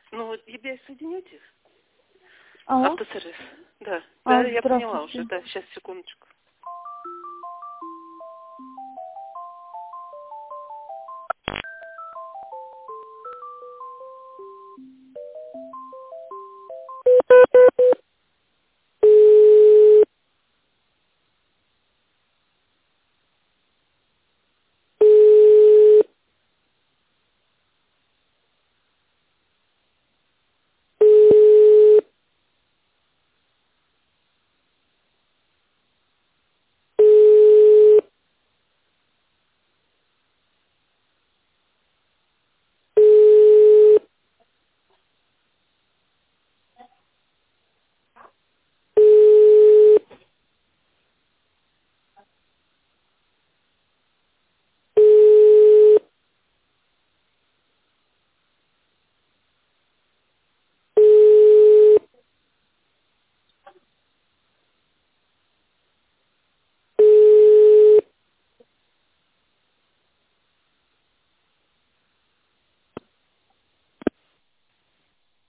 Ну, вот EBS соедините? Алло? Автосервис. Да, да, я поняла Здравствуйте. уже, да, сейчас, секундочку.